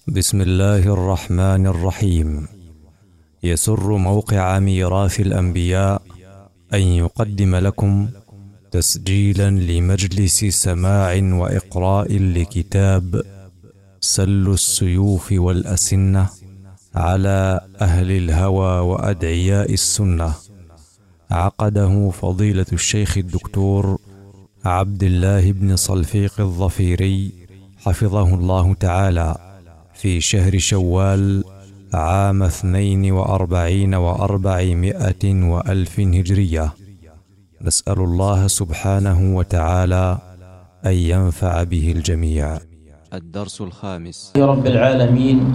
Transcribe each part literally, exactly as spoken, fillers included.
بسم الله الرحمن الرحيم. يسر موقع ميراث الأنبياء أن يقدم لكم تسجيلا لمجلس سماع وإقراء لكتاب سل السيوف والأسنة على أهل الهوى وأدعياء السنة، عقده فضيلة الشيخ الدكتور عبد الله بن صلفيق الظفيري حفظه الله تعالى في شهر شوال عام اثنين وأربعين وأربعمائة وألف هجرية. نسأل الله سبحانه وتعالى أن ينفع به الجميع. الدرس الخامس. يا رب العالمين،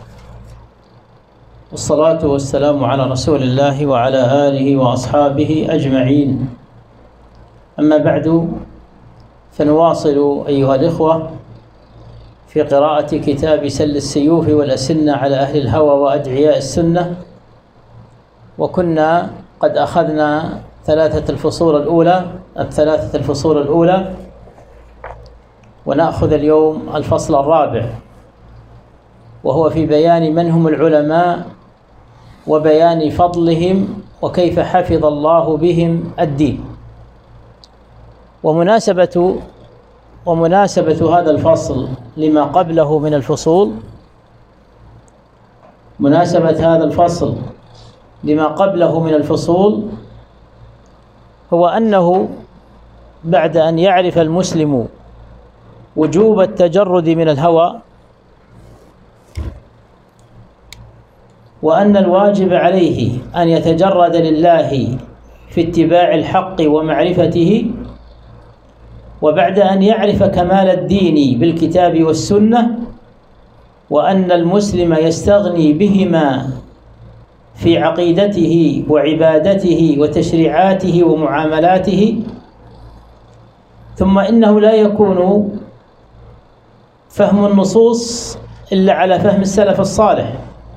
والصلاة والسلام على رسول الله وعلى آله وأصحابه أجمعين. أما بعد، فنواصل أيها الإخوة في قراءة كتاب سل السيوف والأسنة على أهل الهوى وأدعياء السنة، وكنا قد أخذنا ثلاثة الفصول الأولى الثلاثة الفصول الأولى ونأخذ اليوم الفصل الرابع، وهو في بيان من هم العلماء وبيان فضلهم وكيف حفظ الله بهم الدين. ومناسبة ومناسبة هذا الفصل لما قبله من الفصول مناسبة هذا الفصل لما قبله من الفصول هو أنه بعد أن يعرف المسلم وجوب التجرد من الهوى، وأن الواجب عليه أن يتجرد لله في اتباع الحق ومعرفته، وبعد أن يعرف كمال الدين بالكتاب والسنة، وأن المسلم يستغني بهما في عقيدته وعبادته وتشريعاته ومعاملاته، ثم إنه لا يكون فهم النصوص إلا على فهم السلف الصالح،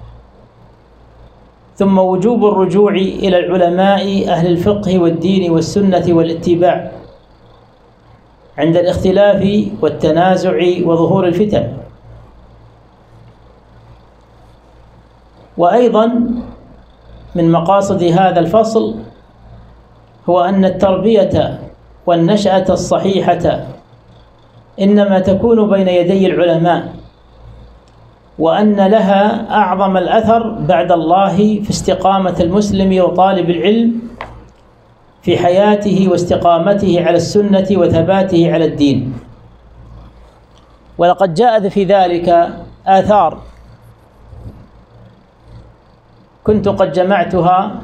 ثم وجوب الرجوع إلى العلماء أهل الفقه والدين والسنة والاتباع عند الاختلاف والتنازع وظهور الفتن. وأيضا من مقاصد هذا الفصل هو أن التربية والنشأة الصحيحة إنما تكون بين يدي العلماء، وأن لها أعظم الأثر بعد الله في استقامة المسلم وطالب العلم في حياته واستقامته على السنة وثباته على الدين. ولقد جاء في ذلك آثار كنت قد جمعتها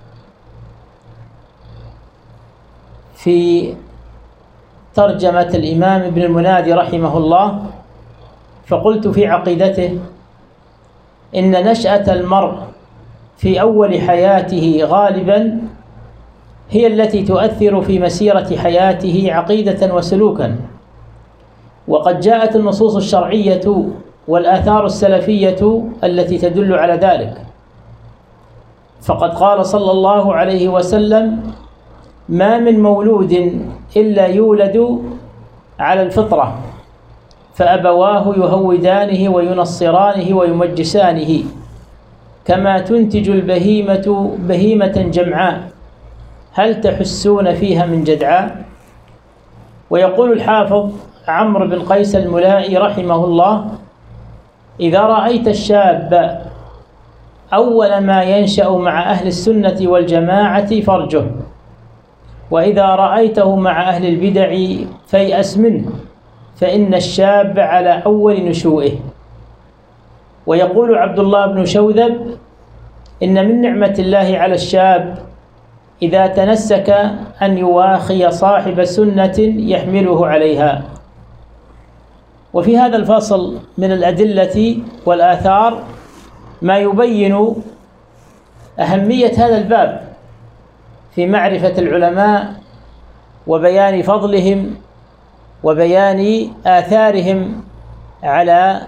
في ترجمة الإمام ابن المنادي رحمه الله، فقلت في عقيدته: إن نشأة المرء في أول حياته غالبا هي التي تؤثر في مسيرة حياته عقيدة وسلوكا، وقد جاءت النصوص الشرعية والآثار السلفية التي تدل على ذلك. فقد قال صلى الله عليه وسلم: ما من مولود إلا يولد على الفطرة، فأبواه يهودانه وينصرانه ويمجسانه، كما تنتج البهيمة بهيمة جمعاء، هل تحسون فيها من جدعاء؟ ويقول الحافظ عمرو بن قيس الملائي رحمه الله: إذا رأيت الشاب أول ما ينشأ مع أهل السنة والجماعة فارجه، وإذا رأيته مع أهل البدع فيأس منه، فإن الشاب على أول نشوئه. ويقول عبد الله بن شوذب: إن من نعمة الله على الشاب إذا تنسك أن يواخي صاحب سنة يحمله عليها. وفي هذا الفصل من الأدلة والآثار ما يبين أهمية هذا الباب في معرفة العلماء وبيان فضلهم وبيان آثارهم على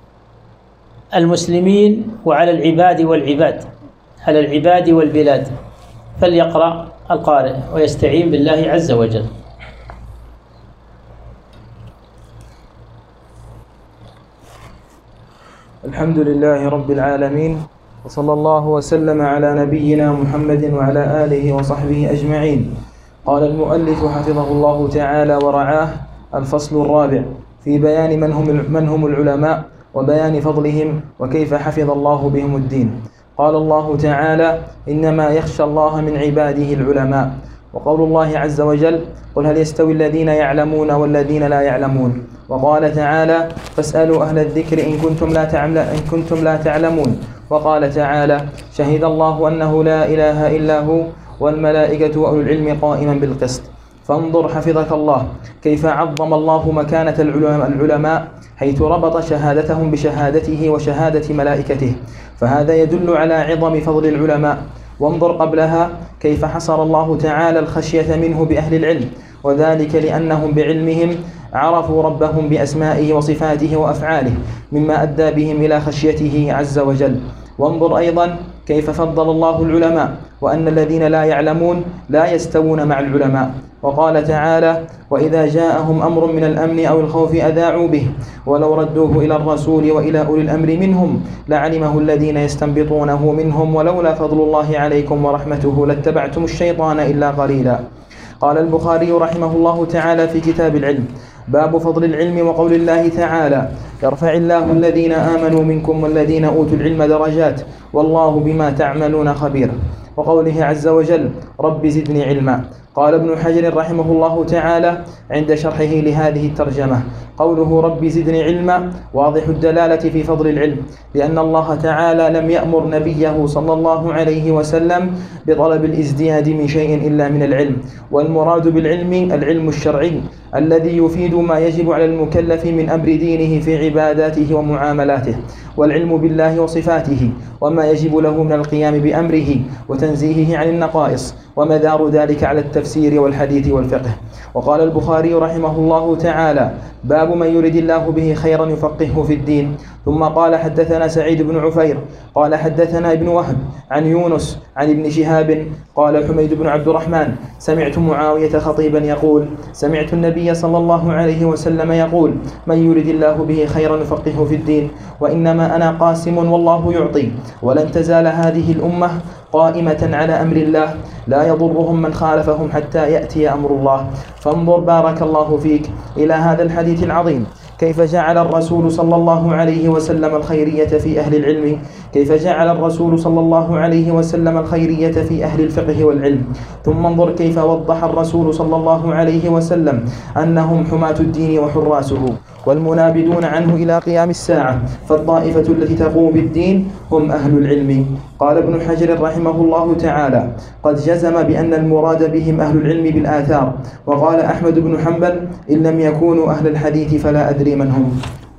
المسلمين وعلى العباد والعباد على العباد والبلاد. فليقرأ القارئ ويستعين بالله عز وجل. الحمد لله رب العالمين، وصلى الله وسلم على نبينا محمد وعلى آله وصحبه أجمعين. قال المؤلف حفظه الله تعالى ورعاه: الفصل الرابع في بيان من هم من هم العلماء وبيان فضلهم وكيف حفظ الله بهم الدين. قال الله تعالى: إنما يخشى الله من عباده العلماء. وقول الله عز وجل: قل هل يستوي الذين يعلمون والذين لا يعلمون. وقال تعالى: فاسألوا أهل الذكر إن كنتم لا تعلم إن كنتم لا تعلمون. وقال تعالى: شهد الله أنه لا إله إلا هو والملائكة وأولو العلم قائما بالقسط. فانظر حفظك الله كيف عظم الله مكانة العلماء، حيث ربط شهادتهم بشهادته وشهادة ملائكته، فهذا يدل على عظم فضل العلماء. وانظر قبلها كيف حصر الله تعالى الخشية منه بأهل العلم، وذلك لأنهم بعلمهم عرفوا ربهم بأسمائه وصفاته وأفعاله، مما أدى بهم إلى خشيته عز وجل. وانظر أيضا كيف فضل الله العلماء، وأن الذين لا يعلمون لا يستوون مع العلماء. وقال تعالى: وإذا جاءهم أمر من الأمن أو الخوف أذاعوا به ولو ردوه إلى الرسول وإلى أولي الأمر منهم لعلمه الذين يستنبطونه منهم ولولا فضل الله عليكم ورحمته لاتبعتم الشيطان إلا قليلا. قال البخاري رحمه الله تعالى في كتاب العلم: باب فضل العلم وقول الله تعالى: يرفع الله الذين آمنوا منكم والذين أوتوا العلم درجات والله بما تعملون خبير. وقوله عز وجل: رب زدني علما. قال ابن حجر رحمه الله تعالى عند شرحه لهذه الترجمة: قوله رب زدني علما واضح الدلالة في فضل العلم، لأن الله تعالى لم يأمر نبيه صلى الله عليه وسلم بطلب الازدياد من شيء إلا من العلم. والمراد بالعلم العلم الشرعي الذي يفيد ما يجب على المكلف من أمر دينه في عباداته ومعاملاته، والعلم بالله وصفاته وما يجب له من القيام بأمره وتنزيهه عن النقائص، ومدار ذلك على التفسير والحديث والفقه. وقال البخاري رحمه الله تعالى: باب من يرد الله به خيرا يفقهه في الدين. ثم قال: حدثنا سعيد بن عفير قال حدثنا ابن وهب عن يونس عن ابن شهاب قال: حميد بن عبد الرحمن سمعت معاوية خطيبا يقول: سمعت النبي صلى الله عليه وسلم يقول: من يرد الله به خيرا يفقهه في الدين، وإنما أنا قاسم والله يعطي، ولن تزال هذه الأمة قائمة على أمر الله لا يضرهم من خالفهم حتى يأتي أمر الله. فانظر بارك الله فيك إلى هذا الحديث العظيم، كيف جعل الرسول صلى الله عليه وسلم الخيرية في أهل العلم، كيف جعل الرسول صلى الله عليه وسلم الخيرية في أهل الفقه والعلم. ثم انظر كيف وضح الرسول صلى الله عليه وسلم أنهم حماة الدين وحراسه والمنابذون عنه إلى قيام الساعة، فالطائفة التي تقوم بالدين هم أهل العلم. قال ابن حجر رحمه الله تعالى: قد جزم بأن المراد بهم أهل العلم بالآثار. وقال أحمد بن حنبل: إن لم يكونوا أهل الحديث فلا أدري من هم.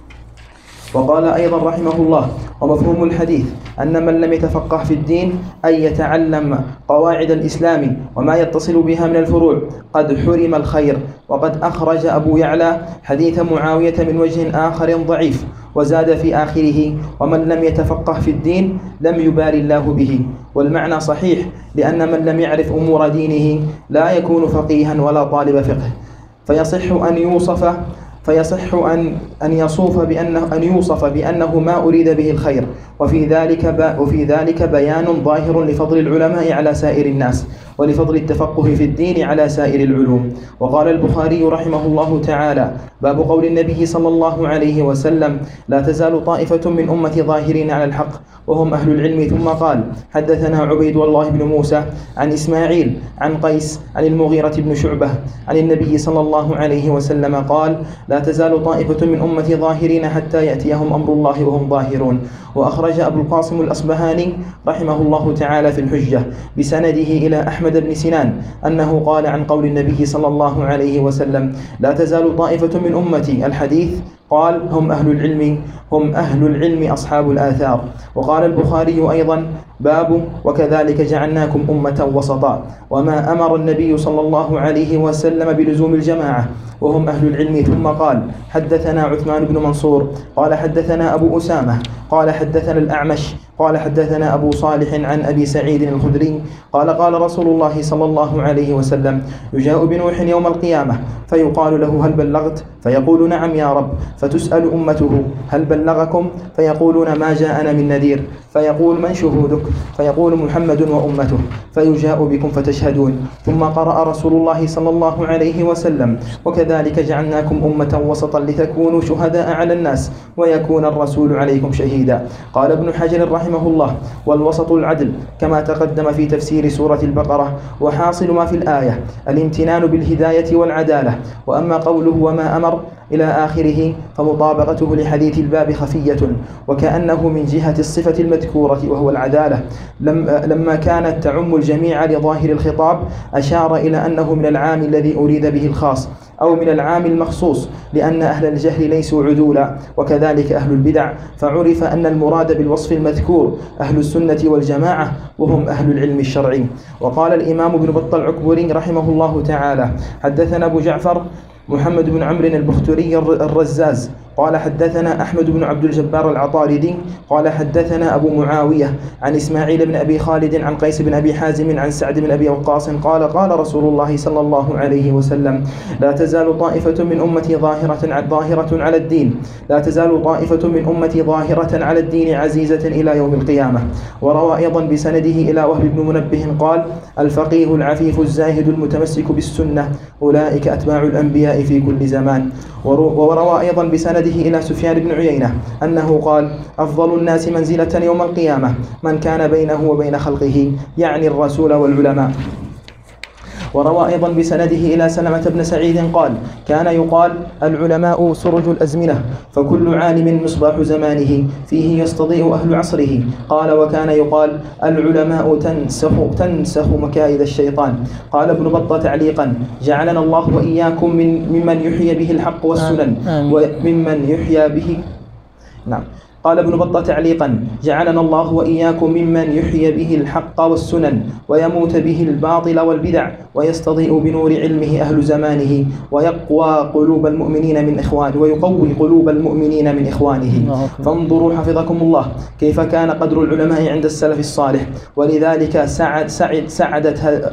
وقال أيضا رحمه الله: ومفهوم الحديث أن من لم يتفقه في الدين أن يتعلم قواعد الإسلام وما يتصل بها من الفروع قد حرم الخير. وقد أخرج أبو يعلى حديث معاوية من وجه آخر ضعيف، وزاد في آخره: ومن لم يتفقه في الدين لم يبال الله به. والمعنى صحيح، لأن من لم يعرف أمور دينه لا يكون فقيها ولا طالب فقه، فيصح أن يوصف فيصح أن أن يصوف بأنه أن يوصف بأنه ما أريد به الخير. وفي ذلك وفي ذلك بيان ظاهر لفضل العلماء على سائر الناس، ولفضل التفقه في الدين على سائر العلوم. وقال البخاري رحمه الله تعالى: باب قول النبي صلى الله عليه وسلم: لا تزال طائفة من أمتي ظاهرين على الحق وهم أهل العلم. ثم قال: حدثنا عبيد الله بن موسى عن إسماعيل عن قيس عن المغيرة بن شعبة عن النبي صلى الله عليه وسلم قال: لا تزال طائفة من أمتي ظاهرين حتى يأتيهم أمر الله وهم ظاهرون. وأخرج أبو القاسم الأصبهاني رحمه الله تعالى في الحجة بسنده إلى أحمد بن سنان أنه قال عن قول النبي صلى الله عليه وسلم: لا تزال طائفة من أمتي. الحديث قال: هم أهل العلم هم أهل العلم أصحاب الآثار. وقال البخاري أيضا: باب وكذلك جعلناكم أمة وسطا. وما أمر النبي صلى الله عليه وسلم بلزوم الجماعة وهم أهل العلم. ثم قال: حدثنا عثمان بن منصور قال حدثنا أبو أسامة قال حدثنا الأعمش قال حدثنا أبو صالح عن أبي سعيد الخدري قال قال رسول الله صلى الله عليه وسلم يجاء بنوح يوم القيامة فيقال له هل بلغت؟ فيقول نعم يا رب. فتسأل أمته هل بلغكم؟ فيقولون ما جاءنا من نذير. فيقول من شهودك؟ فيقول محمد وأمته. فيجاء بكم فتشهدون. ثم قرأ رسول الله صلى الله عليه وسلم وكذلك جعلناكم أمة وسطا لتكونوا شهداء على الناس ويكون الرسول عليكم شهيدا. قال ابن حجر رحمه الله والوسط العدل كما تقدم في تفسير سورة البقرة. وحاصل ما في الآية الامتنان بالهداية والعدالة. وأما قوله وما أمر إلى آخره فمطابقته لحديث الباب خفية وكأنه من جهة الصفة المذكورة وهو العدالة لما كانت تعم الجميع لظاهر الخطاب أشار إلى أنه من العام الذي أريد به الخاص أو من العام المخصوص لأن أهل الجهل ليسوا عدولا وكذلك أهل البدع. فعرف أن المراد بالوصف المذكور أهل السنة والجماعة وهم أهل العلم الشرعي. وقال الإمام ابن بطة العكبري رحمه الله تعالى حدثنا أبو جعفر محمد بن عمرو البختري الرزاز قال حدثنا أحمد بن عبد الجبار العطاردي قال حدثنا أبو معاوية عن إسماعيل بن أبي خالد عن قيس بن أبي حازم عن سعد بن أبي وقاص قال قال رسول الله صلى الله عليه وسلم لا تزال طائفة من أمتي ظاهرة ظاهرة على الدين لا تزال طائفة من أمتي ظاهرة على الدين عزيزة إلى يوم القيامة. وروى أيضا بسنده إلى وهب بن منبه قال الفقيه العفيف الزاهد المتمسك بالسنة أولئك أتباع الأنبياء في كل زمان. وروى أيضا بسنده إلى سفيان بن عيينة أنه قال أفضل الناس منزلة يوم القيامة من كان بينه وبين خلقه يعني الرسول والعلماء. وروى أيضا بسنده إلى سلمة بن سعيد قال كان يقال العلماء سرج الأزمنة فكل عالم مصباح زمانه فيه يستضيء أهل عصره. قال وكان يقال العلماء تنسخ, تنسخ مكايد الشيطان. قال ابن بطة تعليقا جعلنا الله وإياكم من ممن يحيي به الحق والسنن وممن يحيى به نعم قال ابن بطة تعليقا جعلنا الله وإياكم ممن يحيي به الحق والسنن ويموت به الباطل والبدع ويستضيء بنور علمه أهل زمانه ويقوى قلوب المؤمنين من إخوانه ويقوي قلوب المؤمنين من إخوانه. فانظروا حفظكم الله كيف كان قدر العلماء عند السلف الصالح ولذلك سعد سعد سعدت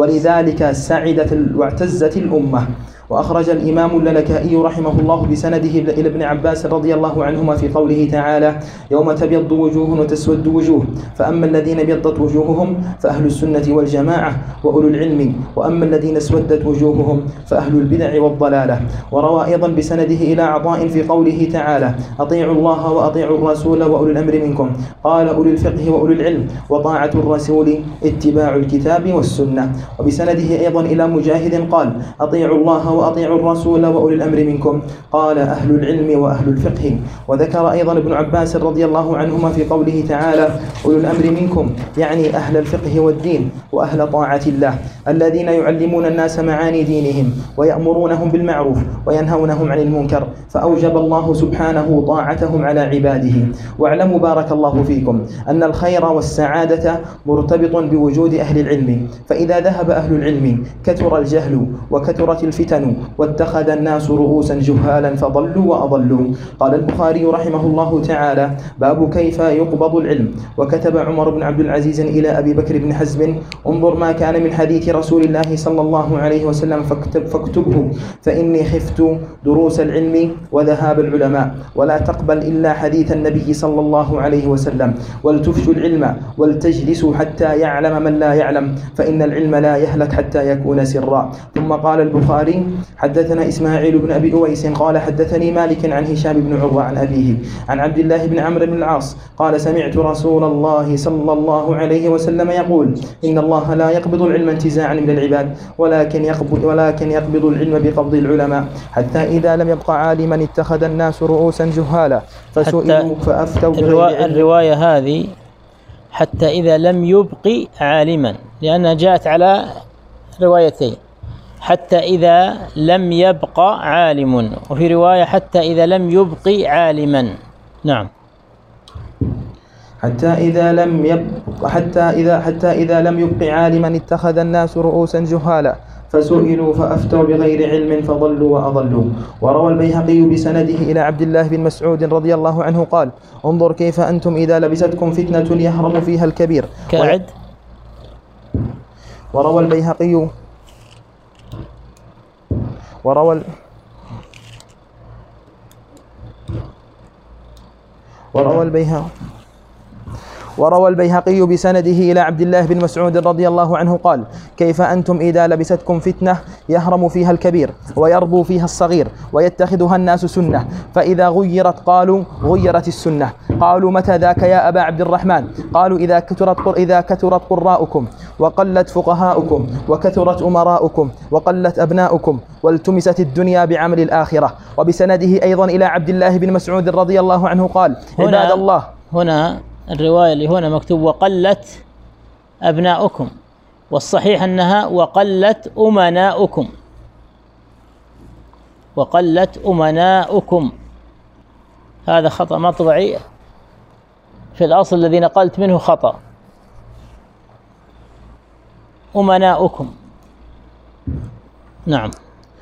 ولذلك سعدت واعتزت الأمة. وأخرج الإمام اللالكائي رحمه الله بسنده إلى ابن عباس رضي الله عنهما في قوله تعالى يوم تبيض وجوه وتسود وجوه فأما الذين ابيضت وجوههم فأهل السنة والجماعة وأولو العلم وأما الذين اسودت وجوههم فأهل البدع والضلالة. وروى أيضا بسنده إلى عطاء في قوله تعالى أطيعوا الله وأطيعوا الرسول وأولي الأمر منكم قال أولي الفقه وأولي العلم وطاعة الرسول اتباع الكتاب والسنة. وبسنده أيضا إلى مجاهد قال أطيعوا الله وأطيعوا الرسول وأولي الأمر منكم قال أهل العلم وأهل الفقه. وذكر أيضا ابن عباس رضي الله عنهما في قوله تعالى أولي الأمر منكم يعني أهل الفقه والدين وأهل طاعة الله الذين يعلمون الناس معاني دينهم ويأمرونهم بالمعروف وينهونهم عن المنكر فأوجب الله سبحانه طاعتهم على عباده. واعلموا بارك الله فيكم أن الخير والسعادة مرتبط بوجود أهل العلم فإذا ذهب أهل العلم كثر الجهل وكثرت الفتن واتخذ الناس رؤوسا جهالا فضلوا وأضلوا. قال البخاري رحمه الله تعالى باب كيف يقبض العلم. وكتب عمر بن عبد العزيز إلى أبي بكر بن حزم انظر ما كان من حديث رسول الله صلى الله عليه وسلم فاكتب فاكتبه فإني خفت دروس العلم وذهاب العلماء ولا تقبل إلا حديث النبي صلى الله عليه وسلم ولتفشوا العلم ولتجلسوا حتى يعلم من لا يعلم فإن العلم لا يهلك حتى يكون سرا. ثم قال البخاري حدثنا إسماعيل بن أبي أويس قال حدثني مالك عن هشام بن عروة عن أبيه عن عبد الله بن عمرو بن العاص قال سمعت رسول الله صلى الله عليه وسلم يقول إن الله لا يقبض العلم انتزاعا من العباد ولكن يقبض, ولكن يقبض العلم بقبض العلماء حتى إذا لم يبقى عالما اتخذ الناس رؤوسا جهالا فسئلوا فأفتوا الرواية, الرواية هذه حتى إذا لم يبقي عالما لأنها جاءت على روايتين حتى إذا لم يبقى عالم وفي رواية حتى إذا لم يبقي عالما. نعم حتى إذا لم يبق حتى إذا حتى إذا لم يبق عالما اتخذ الناس رؤوسا جهالا فسئلوا فأفتوا بغير علم فضلوا وأضلوا. وروى البيهقي بسنده إلى عبد الله بن مسعود رضي الله عنه قال: انظر كيف أنتم إذا لبستكم فتنة يهرم فيها الكبير. كعد. وروى البيهقي وروى وروى البيهقي وروى البيهقي بسنده إلى عبد الله بن مسعود رضي الله عنه قال: كيف أنتم إذا لبستكم فتنة يهرم فيها الكبير ويربو فيها الصغير ويتخذها الناس سنة، فإذا غيرت قالوا غيرت السنة. قالوا: متى ذاك يا أبا عبد الرحمن؟ قالوا: إذا كثرت إذا كثرت قراءكم وقلت فقهاؤكم وكثرت أمراؤكم وقلت أبناؤكم والتمست الدنيا بعمل الآخرة. وبسنده أيضا إلى عبد الله بن مسعود رضي الله عنه قال: عباد الله. هنا الرواية اللي هنا مكتوب وقلت أبناؤكم، والصحيح أنها وقلت أمناؤكم، وقلت أمناؤكم. هذا خطأ مطبعي في الأصل الذي نقلت منه خطأ، أمناؤكم. نعم.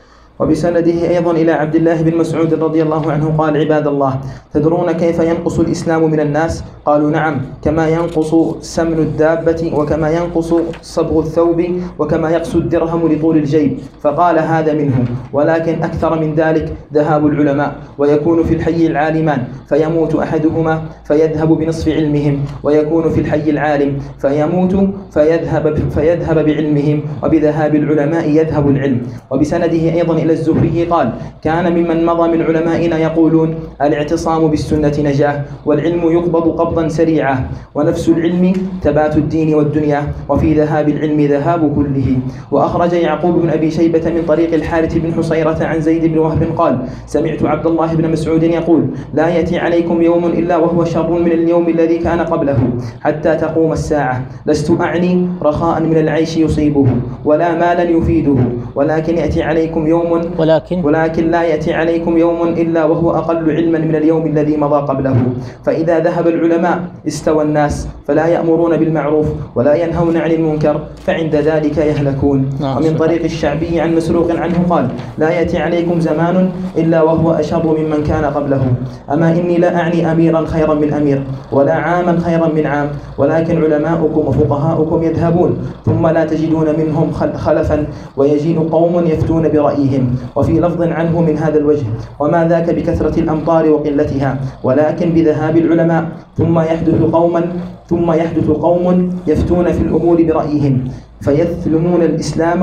وبسنده أيضا إلى عبد الله بن مسعود رضي الله عنه قال: عباد الله، تدرون كيف ينقص الإسلام من الناس؟ قالوا: نعم، كما ينقص سمن الدابة وكما ينقص صبغ الثوب وكما يقسو الدرهم لطول الجيب. فقال: هذا منه، ولكن أكثر من ذلك ذهاب العلماء، ويكون في الحي العالمان فيموت أحدهما فيذهب بنصف علمهم، ويكون في الحي العالم فيموت فيذهب, فيذهب بعلمهم، وبذهاب العلماء يذهب العلم. وبسنده أيضا إلى الزهري قال: كان ممن مضى من علمائنا يقولون: الاعتصام بالسنة نجاة، والعلم يقبض قبضا سريعا، ونفس العلم ثبات الدين والدنيا، وفي ذهاب العلم ذهاب كله. وأخرج يعقوب بن أبي شيبة من طريق الحارث بن حصيرة عن زيد بن وهب قال: سمعت عبد الله بن مسعود يقول: لا يأتي عليكم يوم إلا وهو شر من اليوم الذي كان قبله حتى تقوم الساعة. لست أعني رخاء من العيش يصيبه ولا مالا يفيده، ولكن يأتي عليكم يوم ولكن, ولكن لا يأتي عليكم يوم إلا وهو أقل علما من اليوم الذي مضى قبله. فإذا ذهب العلماء استوى الناس، فلا يأمرون بالمعروف ولا ينهون عن المنكر، فعند ذلك يهلكون. ومن طريق الشعبي عن مسروق عنه قال: لا يأتي عليكم زمان إلا وهو أشر ممن كان قبله. أما إني لا أعني أميرا خيرا من أمير ولا عاما خيرا من عام، ولكن علماؤكم وفقهاؤكم يذهبون ثم لا تجدون منهم خلفا، ويجيء قوم يفتون برأيهم. وفي لفظ عنه من هذا الوجه: وما ذاك بكثرة الأمطار وقلتها، ولكن بذهاب العلماء، ثم يحدث قوما ثم يحدث قوم يفتون في الأمور برأيهم فيثلمون الإسلام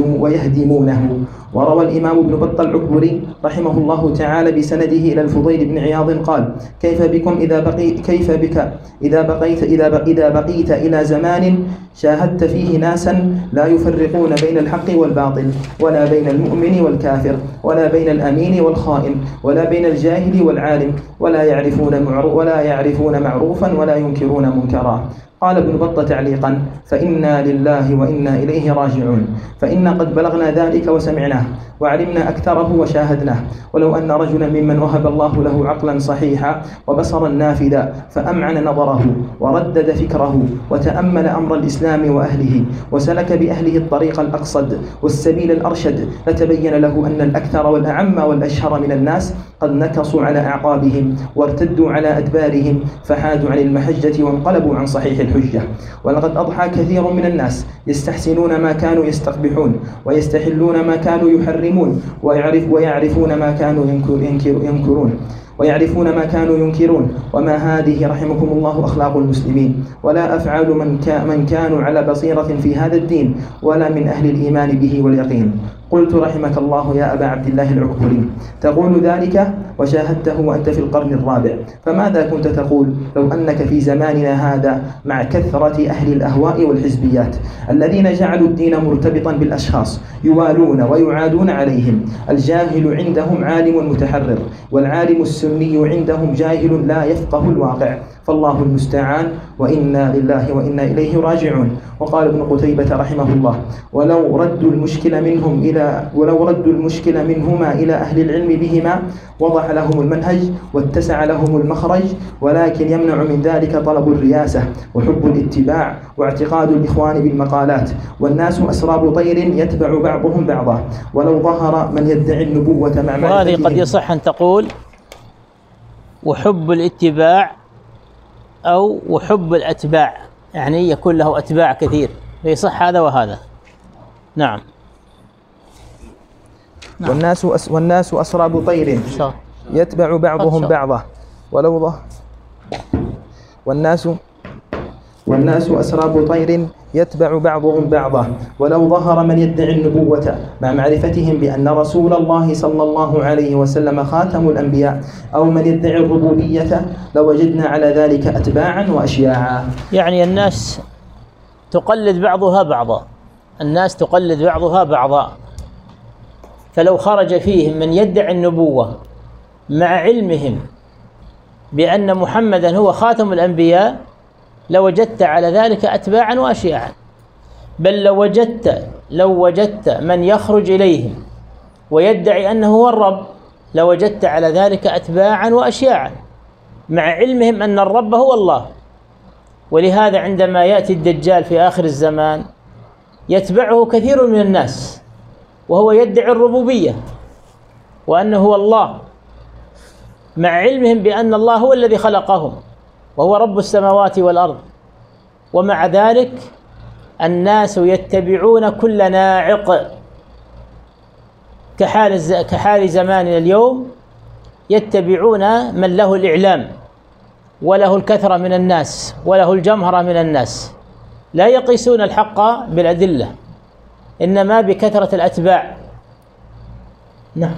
ويهدمونه. وروى الإمام ابن بطة العكبري رحمه الله تعالى بسنده إلى الفضيل بن عياض قال: كيف بكم إذا بقي كيف بك إذا بقيت إذا بق إذا بقيت إلى زمان شاهدت فيه ناسا لا يفرقون بين الحق والباطل، ولا بين المؤمن والكافر، ولا بين الأمين والخائن، ولا بين الجاهل والعالم، ولا يعرفون معروف ولا يعرفون معروفا ولا ينكرون منكرا. قال ابن بطة تعليقا: فإنا لله وإنا إليه راجعون، فإنا قد بلغنا ذلك وسمعناه وعلمنا أكثره وشاهدناه. ولو أن رجلا ممن وهب الله له عقلا صحيحا وبصرا نافذا فأمعن نظره وردد فكره وتأمل أمر الإسلام وأهله وسلك بأهله الطريق الأقصد والسبيل الأرشد، لتبين له أن الأكثر والأعم والأشهر من الناس قد نكصوا على أعقابهم وارتدوا على أدبارهم، فحادوا عن المحجة وانقلبوا عن صحيح الحجة. ولقد أضحى كثير من الناس يستحسنون ما كانوا يستقبحون، ويستحلون ما كانوا يحرمون، ويعرف ويعرفون ما كانوا ينكر ينكرون ويعرفون ما كانوا ينكرون. وما هذه رحمكم الله أخلاق المسلمين، ولا أفعال من, كا من كانوا على بصيرة في هذا الدين، ولا من أهل الإيمان به واليقين. قلت: رحمك الله يا أبا عبد الله العكبري، تقول ذلك وشاهدته وأنت في القرن الرابع، فماذا كنت تقول لو أنك في زماننا هذا مع كثرة أهل الأهواء والحزبيات الذين جعلوا الدين مرتبطا بالأشخاص يوالون ويعادون عليهم؟ الجاهل عندهم عالم متحرر، والعالم السني عندهم جاهل لا يفقه الواقع، فالله المستعان، وإنا لله وإنا إليه راجعون. وقال ابن قتيبة رحمه الله: ولو ردوا المشكلة منهم إلى ولو ردوا المشكلة منهما إلى أهل العلم بهما وضح لهم المنهج واتسع لهم المخرج، ولكن يمنع من ذلك طلب الرياسة وحب الاتباع واعتقاد الإخوان بالمقالات. والناس أسراب طير يتبع بعضهم بعضا ولو ظهر من يدعي النبوة مع معرفتهم. وهذه قد يصح أن تقول وحب الاتباع أو وحب الأتباع، يعني يكون له أتباع كثير، فيصح هذا وهذا. نعم. نعم. والناس أس والناس أسراب طير يتبع بعضهم بعضا ولو ظهر والناس والناس أسراب طير يتبع بعضهم بعضا ولو ظهر من يدعي النبوة مع معرفتهم بأن رسول الله صلى الله عليه وسلم خاتم الأنبياء أو من يدعي الربوبية لوجدنا على ذلك أتباعا وأشياعا. يعني الناس تقلد بعضها بعضا، الناس تقلد بعضها بعضا، فلو خرج فيهم من يدعي النبوة مع علمهم بأن محمدا هو خاتم الأنبياء لوجدت على ذلك أتباعا وأشياعا، بل لو وجدت لو وجدت من يخرج إليهم ويدعي أنه هو الرب لوجدت على ذلك أتباعا وأشياعا مع علمهم أن الرب هو الله. ولهذا عندما يأتي الدجال في آخر الزمان يتبعه كثير من الناس وهو يدعي الربوبية وأنه هو الله، مع علمهم بأن الله هو الذي خلقهم وهو رب السماوات والأرض، ومع ذلك الناس يتبعون كل ناعق كحال كحال زماننا اليوم، يتبعون من له الإعلام وله الكثرة من الناس وله الجمهرة من الناس، لا يقيسون الحق بالأدلة إنما بكثرة الأتباع. نعم.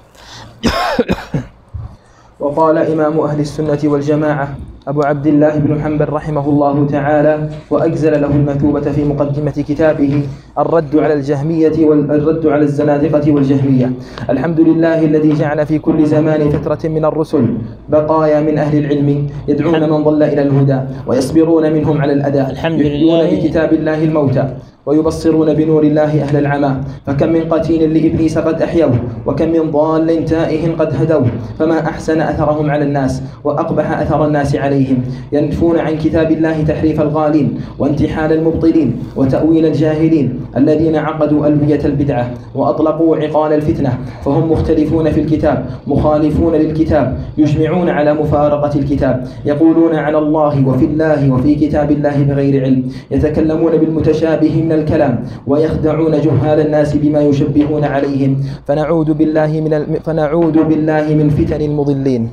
وقال إمام أهل السنة والجماعة أبو عبد الله بن حنبل رحمه الله تعالى وأجزل له المثوبة في مقدمة كتابه الرد على الجهمية والرد على الزنادقة والجهمية: الحمد لله الذي جعل في كل زمان فترة من الرسل بقايا من أهل العلم يدعون من ضل إلى الهدى ويصبرون منهم على الأداء، يحيون بكتاب الله الموتى ويبصرون بنور الله أهل العمى، فكم من قتيل لإبليس قد أحيوه وكم من ضال تائه قد هدوه، فما أحسن أثرهم على الناس وأقبح أثر الناس عليهم، ينفون عن كتاب الله تحريف الغالين وانتحال المبطلين وتأويل الجاهلين الذين عقدوا ألوية البدعة وأطلقوا عقال الفتنة، فهم مختلفون في الكتاب مخالفون للكتاب، يجمعون على مفارقة الكتاب، يقولون على الله وفي الله وفي كتاب الله بغير علم، يتكلمون بالمتشابه من الكلام ويخدعون جهال الناس بما يشبهون عليهم، فنعوذ بالله من الم... فنعوذ بالله من فتن المضلين.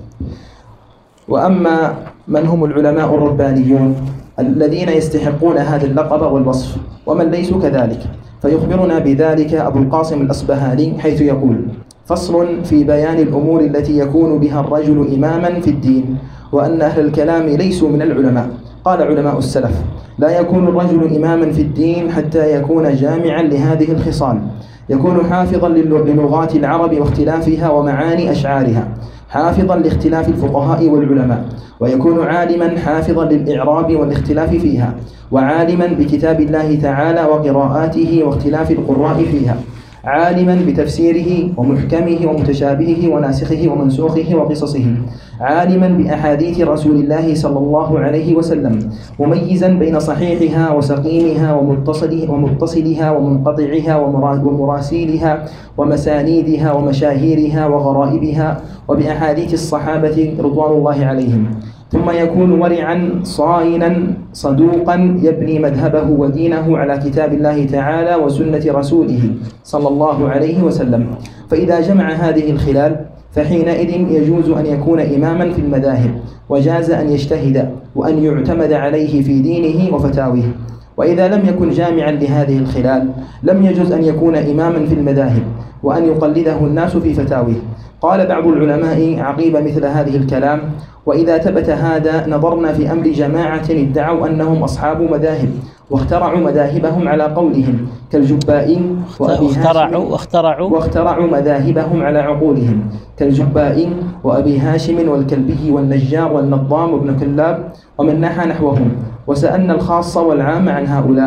وأما من هم العلماء الربانيون الذين يستحقون هذا اللقب والوصف ومن ليسوا كذلك، فيخبرنا بذلك أبو القاسم الأصبهاني حيث يقول: فصل في بيان الأمور التي يكون بها الرجل إماما في الدين، وأن أهل الكلام ليسوا من العلماء. قال علماء السلف: لا يكون الرجل إماما في الدين حتى يكون جامعا لهذه الخصال، يكون حافظا للغات العرب واختلافها ومعاني أشعارها، حافظا لاختلاف الفقهاء والعلماء، ويكون عالما حافظا للإعراب والاختلاف فيها، وعالما بكتاب الله تعالى وقراءاته واختلاف القراء فيها، عالما بتفسيره ومحكمه ومتشابهه وناسخه ومنسوخه وقصصه، عالما بأحاديث رسول الله صلى الله عليه وسلم، مميزا بين صحيحها وسقيمها ومتصله ومتصلها ومنقطعها ومراسيلها ومسانيدها ومشاهيرها وغرائبها وبأحاديث الصحابة رضوان الله عليهم. ثم يكون ورعا صائنا صدوقا يبني مذهبه ودينه على كتاب الله تعالى وسنة رسوله صلى الله عليه وسلم. فإذا جمع هذه الخلال فحينئذ يجوز أن يكون إماما في المذاهب، وجاز أن يجتهد وأن يعتمد عليه في دينه وفتاويه. وإذا لم يكن جامعا لهذه الخلال لم يجوز أن يكون إماما في المذاهب وأن يقلده الناس في فتاويه. قال بعض العلماء عقيب مثل هذه الكلام: وإذا ثبت هذا نظرنا في أمر جماعة ادعوا أنهم أصحاب مذاهب واخترعوا مذاهبهم على قولهم كالجبائين وأبي هاشم واخترعوا واخترعوا مذاهبهم على عقولهم كالجبائين وأبي هاشم والكلبي والنجار والنظام وابن كلاب ومن نحى نحوهم، وسألنا الخاص والعام عن هؤلاء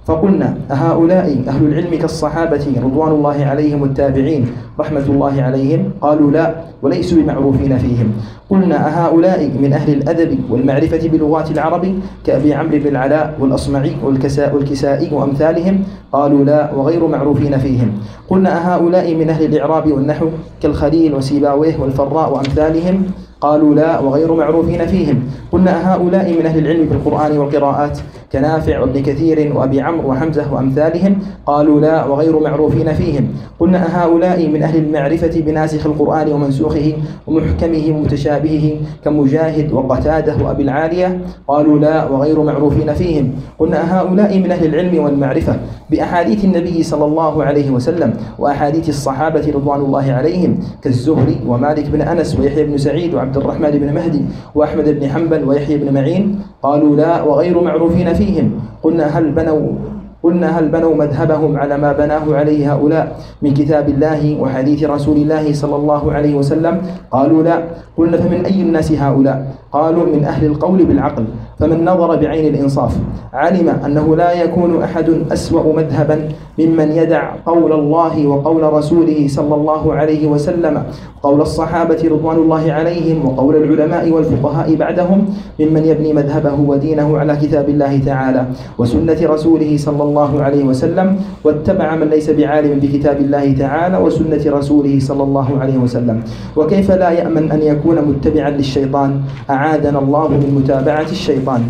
فقلنا أهؤلاء أهل العلم كالصحابة رضوان الله عليهم والتابعين رحمة الله عليهم؟ قالوا لا، وليسوا بمعروفين فيهم. قلنا أهؤلاء من أهل الأدب والمعرفة بلغات العرب كأبي عمرو بن العلاء والأصمعي والكسائي وأمثالهم؟ قالوا لا، وغير معروفين فيهم. قلنا أهؤلاء من أهل الإعراب والنحو كالخليل وسيباويه والفراء وأمثالهم؟ قالوا لا، وغير معروفين فيهم. قلنا هؤلاء من أهل العلم بالقرآن والقراءات كنافع وابن كثير وأبي عمرو وحمزة وأمثالهم؟ قالوا لا، وغير معروفين فيهم. قلنا هؤلاء من أهل المعرفة بناسخ القرآن ومنسوخه ومحكمه ومتشابهه كمجاهد وقتاده وأبي العالية؟ قالوا لا، وغير معروفين فيهم. قلنا هؤلاء من أهل العلم والمعرفة بأحاديث النبي صلى الله عليه وسلم وأحاديث الصحابة رضوان الله عليهم كالزهري ومالك بن أنس ويحيى بن سعيد وعبد الرحمن بن مهدي وأحمد بن حنبل ويحيى بن معين؟ قالوا لا، وغير معروفين فيهم. قلنا هل بنوا قلنا هل بنوا مذهبهم على ما بناه عليه هؤلاء من كتاب الله وحديث رسول الله صلى الله عليه وسلم؟ قالوا لا. قلنا فمن أي الناس هؤلاء؟ قالوا من أهل القول بالعقل، فمن نظر بعين الإنصاف علم أنه لا يكون أحد أسوأ مذهبا ممن يدع قول الله وقول رسوله صلى الله عليه وسلم قول الصحابة رضوان الله عليهم وقول العلماء والفقهاء بعدهم ممن يبني مذهبه ودينه على كتاب الله تعالى وسنة رسوله صلى الله عليه وسلم واتبع من ليس بعالم بكتاب الله تعالى وسنة رسوله صلى الله عليه وسلم. وكيف لا يأمن أن يكون متبعا للشيطان؟ أعاذنا الله من متابعة الشيطان.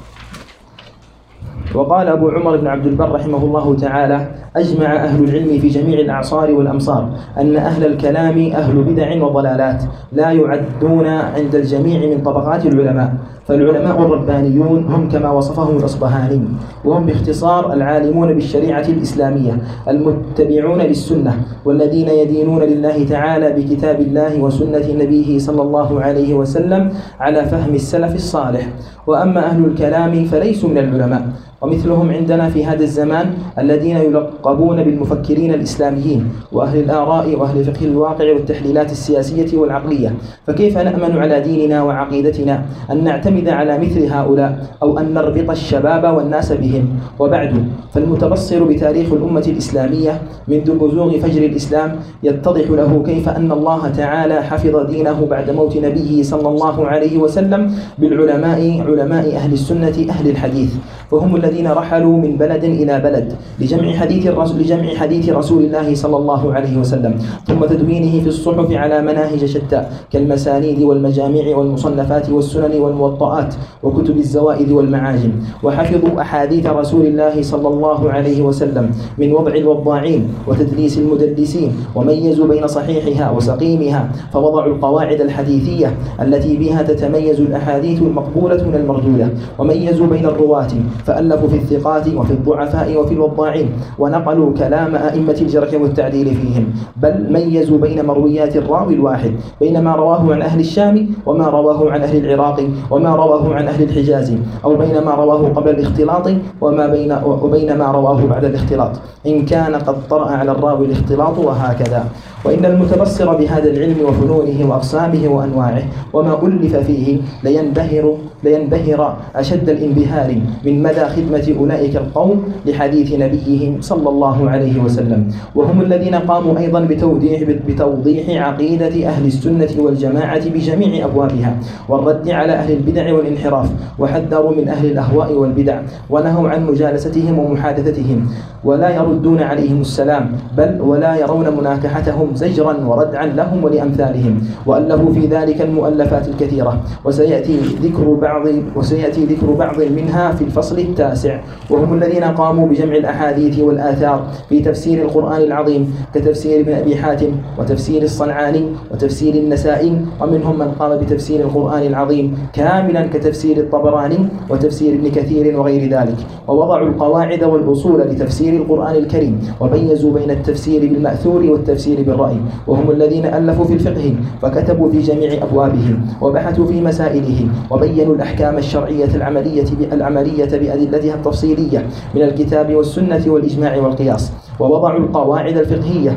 وقال أبو عمر بن عبد البر رحمه الله تعالى: أجمع أهل العلم في جميع الأعصار والأمصار أن أهل الكلام أهل بدع وضلالات لا يعدون عند الجميع من طبقات العلماء، فالعلماء الربانيون هم كما وصفهم الأصبهاني، وهم باختصار العالمون بالشريعة الإسلامية المتبعون للسنة والذين يدينون لله تعالى بكتاب الله وسنة نبيه صلى الله عليه وسلم على فهم السلف الصالح. وأما أهل الكلام فليسوا من العلماء، ومثلهم عندنا في هذا الزمان الذين يلقبون بالمفكرين الإسلاميين وأهل الآراء وأهل فقه الواقع والتحليلات السياسية والعقلية. فكيف نأمن على ديننا وعقيدتنا أن نعتمد على مثل هؤلاء أو أن نربط الشباب والناس بهم؟ وبعد، فالمتبصر بتاريخ الأمة الإسلامية منذ بزوغ فجر الإسلام يتضح له كيف أن الله تعالى حفظ دينه بعد موت نبيه صلى الله عليه وسلم بالعلماء علماء أهل السنة أهل الحديث، وهم الذين رحلوا من بلد إلى بلد لجمع حديث الرسول لجمع حديث رسول الله صلى الله عليه وسلم ثم تدوينه في الصحف على مناهج شتى كالمسانيد والمجامع والمصنفات والسنن والموطئات وكتب الزوائد والمعاجم، وحفظوا أحاديث رسول الله صلى الله عليه وسلم من وضع الوضاعين وتدليس المدلسين، وميزوا بين صحيحها وسقيمها، فوضعوا القواعد الحديثية التي بها تتميز الأحاديث المقبولة من المردودة، وميزوا بين الرواة فألفوا في الثقات وفي الضعفاء وفي الوضاعين، ونقلوا كلام أئمة الجرح والتعديل فيهم، بل ميزوا بين مرويات الراوي الواحد بين ما رواه عن أهل الشام وما رواه عن أهل العراق وما رواه عن أهل الحجاز، أو بين ما رواه قبل الاختلاط وما بين وبين ما رواه بعد الاختلاط إن كان قد طرأ على الراوي الاختلاط، وهكذا. وإن المتبصر بهذا العلم وفنونه وأقسامه وأنواعه وما ألف فيه لينبهر لينبهر أشد الانبهار من مدى خدمة أولئك القوم لحديث نبيهم صلى الله عليه وسلم، وهم الذين قاموا أيضا بتوضيح بتوضيح عقيدة أهل السنة والجماعة بجميع أبوابها والرد على أهل البدع والانحراف، وحذروا من أهل الأهواء والبدع ونهوا عن مجالستهم ومحادثتهم، ولا يردون عليهم السلام بل ولا يرون مناكحتهم زجرا وردعا لهم ولأمثالهم، وألفوا في ذلك المؤلفات الكثيرة، وسيأتي ذكر بعض وسيأتي ذكر بعض منها في الفصل التاسع. وهم الذين قاموا بجمع الأحاديث والآثار في تفسير القرآن العظيم كتفسير ابن أبي حاتم وتفسير الصنعاني وتفسير النسائي، ومنهم من قام بتفسير القرآن العظيم كاملا كتفسير الطبراني وتفسير ابن كثير وغير ذلك، ووضعوا القواعد والأصول لتفسير القرآن الكريم، وميزوا بين التفسير بالمأثور والتفسير بالرأي. وهم الذين ألفوا في الفقه فكتبوا في جميع أبوابه وبحثوا في مسائله وبينوا الأحكام الشرعية العملية العملية بأدلتها التفصيلية من الكتاب والسنة والإجماع والقياس. ووضعوا القواعد الفقهية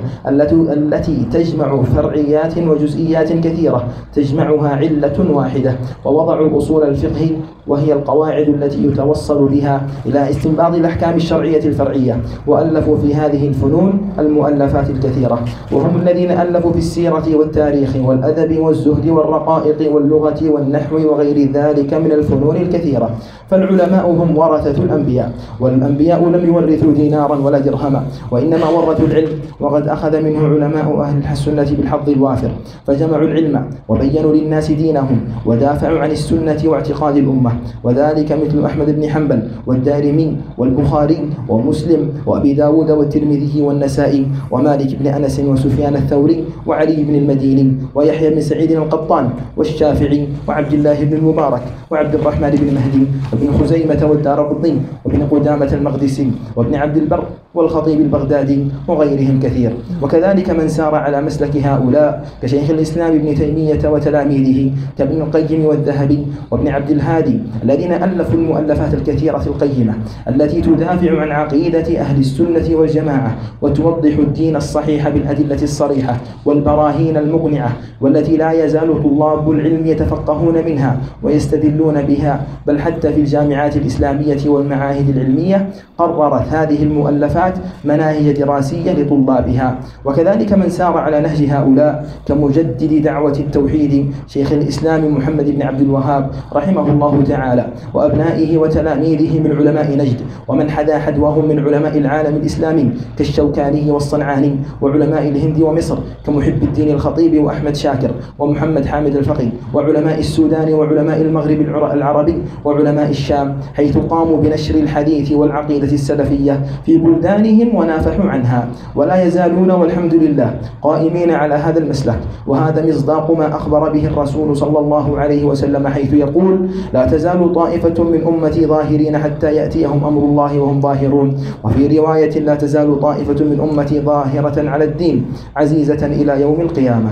التي تجمع فرعيات وجزئيات كثيرة تجمعها علة واحدة، ووضعوا أصول الفقه وهي القواعد التي يتوصل بها إلى استنباط الأحكام الشرعية الفرعية، وألفوا في هذه الفنون المؤلفات الكثيرة، وهم الذين ألفوا في السيرة والتاريخ والأدب والزهد والرقائق واللغة والنحو وغير ذلك من الفنون الكثيرة. فالعلماء هم ورثة الأنبياء، والأنبياء لم يورثوا دينارا ولا درهما، وإنما ورثوا العلم، وقد أخذ منه علماء أهل السنة بالحظ الوافر، فجمعوا العلم وبينوا للناس دينهم ودافعوا عن السنة واعتقاد الأمة، وذلك مثل أحمد بن حنبل والدارمي والبخاري ومسلم وأبي داود والترمذي والنسائي ومالك بن أنس وسفيان الثوري وعلي بن المديني ويحيى بن سعيد القطان والشافعي وعبد الله بن المبارك وعبد الرحمن بن مهدي وابن خزيمة والدارقطني وابن قدامة المقدسي وابن عبد البر والخطيب البغدادي وغيرهم كثير. وكذلك من سار على مسلك هؤلاء كشيخ الإسلام ابن تيمية وتلاميذه كابن القيم والذهبي وابن عبد الهادي، الذين ألفوا المؤلفات الكثيرة القيمة التي تدافع عن عقيدة أهل السنة والجماعة وتوضح الدين الصحيح بالأدلة الصريحة والبراهين المقنعة، والتي لا يزال طلاب العلم يتفقهون منها ويستدلون بها، بل حتى في الجامعات الإسلامية والمعاهد العلمية قررت هذه المؤلفات مناهج دراسية لطلابها. وكذلك من سار على نهج هؤلاء كمجدد دعوة التوحيد شيخ الإسلام محمد بن عبد الوهاب رحمه الله تعالى، وأبنائه وتلاميذه من علماء نجد، ومن حدا حدوهم من علماء العالم الإسلامي كالشوكاني والصنعاني، وعلماء الهند ومصر كمحب الدين الخطيب وأحمد شاكر ومحمد حامد الفقي، وعلماء السودان وعلماء المغرب العربي وعلماء الشام، حيث قاموا بنشر الحديث والعقيدة السلفية في بلدانهم ونافحوا عنها، ولا يزالون والحمد لله قائمين على هذا المسلك. وهذا مصداق ما أخبر به الرسول صلى الله عليه وسلم حيث يقول: لا تزال طائفة من أمتي ظاهرين حتى يأتيهم أمر الله وهم ظاهرون. وفي رواية: لا تزال طائفة من أمتي ظاهرة على الدين عزيزة إلى يوم القيامة.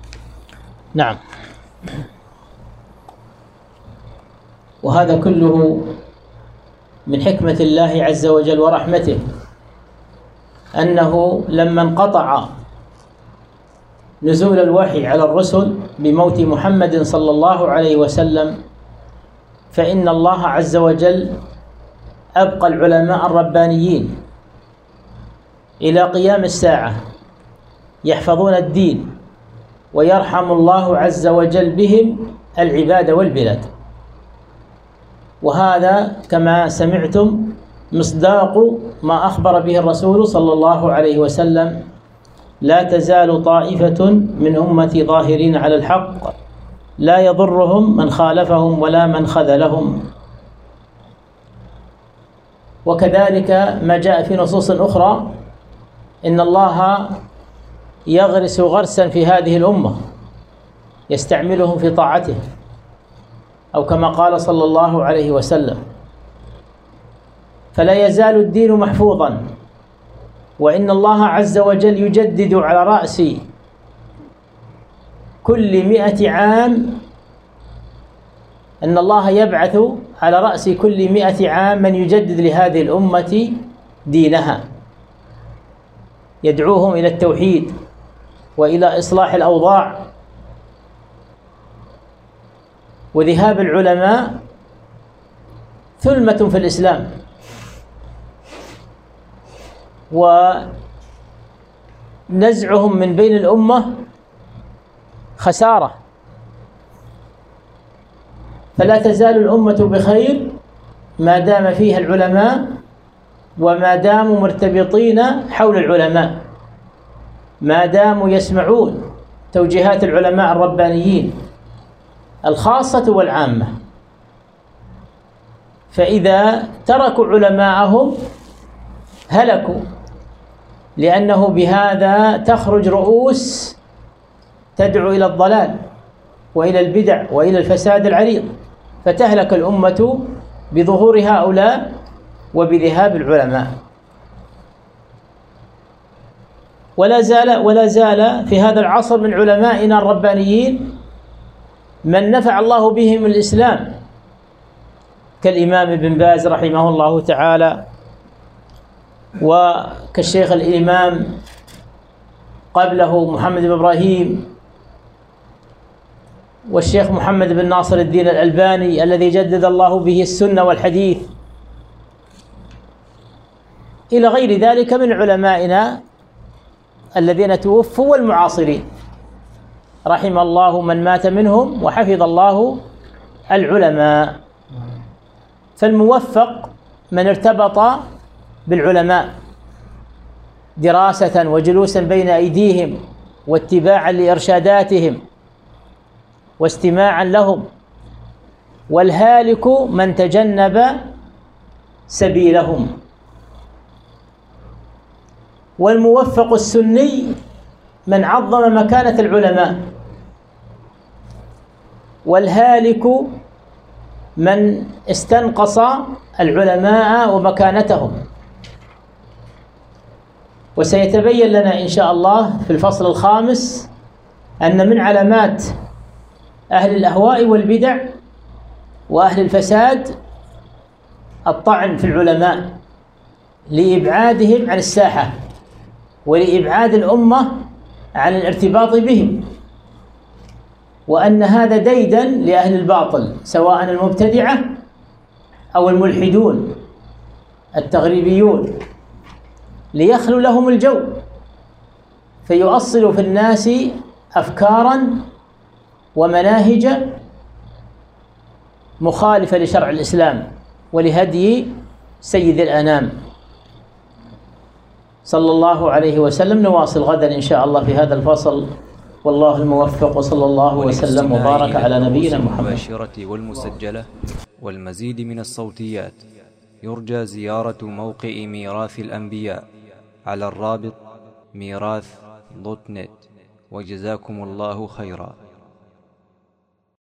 نعم. وهذا كله من حكمة الله عز وجل ورحمته، أنه لما انقطع نزول الوحي على الرسل بموت محمد صلى الله عليه وسلم، فإن الله عز وجل أبقى العلماء الربانيين إلى قيام الساعة يحفظون الدين، ويرحم الله عز وجل بهم العباد والبلاد. وهذا كما سمعتم مصداق ما أخبر به الرسول صلى الله عليه وسلم: لا تزال طائفة من أمتي ظاهرين على الحق لا يضرهم من خالفهم ولا من خذلهم. وكذلك ما جاء في نصوص أخرى: إن الله يغرس غرسا في هذه الأمة يستعملهم في طاعته، أو كما قال صلى الله عليه وسلم. فلا يزال الدين محفوظا، وإن الله عز وجل يجدد على رأس كل مئة عام، أن الله يبعث على رأس كل مئة عام من يجدد لهذه الأمة دينها، يدعوهم إلى التوحيد وإلى إصلاح الأوضاع. وذهاب العلماء ثلمة في الإسلام، ونزعهم من بين الأمة خسارة. فلا تزال الأمة بخير ما دام فيها العلماء، وما داموا مرتبطين حول العلماء، ما داموا يسمعون توجيهات العلماء الربانيين الخاصة والعامة. فإذا تركوا علماءهم هلكوا، لأنه بهذا تخرج رؤوس تدعو إلى الضلال وإلى البدع وإلى الفساد العريض، فتهلك الأمة بظهور هؤلاء وبذهاب العلماء. ولا زال ولا زال في هذا العصر من علمائنا الربانيين من نفع الله بهم الإسلام، كالإمام ابن باز رحمه الله تعالى، وكالشيخ الإمام قبله محمد بن إبراهيم، والشيخ محمد بن ناصر الدين الألباني الذي جدد الله به السنة والحديث، إلى غير ذلك من علمائنا الذين توفوا والمعاصرين، رحم الله من مات منهم وحفظ الله العلماء. فالموفق من ارتبط بالعلماء دراسة وجلوسا بين أيديهم واتباعا لإرشاداتهم واستماعا لهم، والهالك من تجنب سبيلهم. والموفق السني من عظم مكانة العلماء، والهالك من استنقص العلماء ومكانتهم. وسيتبين لنا إن شاء الله في الفصل الخامس أن من علامات أهل الأهواء والبدع وأهل الفساد الطعن في العلماء لإبعادهم عن الساحة ولإبعاد الأمة عن الارتباط بهم، وأن هذا ديدا لأهل الباطل سواء المبتدعة أو الملحدون التغريبيون، ليخلو لهم الجو فيؤصلوا في الناس أفكارا ومناهج مخالفة لشرع الإسلام ولهدي سيد الأنام صلى الله عليه وسلم. نواصل غدا إن شاء الله في هذا الفصل، والله الموفق، وصلى الله وسلم وبارك على نبينا محمد. المباشرة والمسجلة والمزيد من الصوتيات يرجى زيارة موقع ميراث الأنبياء على الرابط ميراث دوت نت، وجزاكم الله خيرا.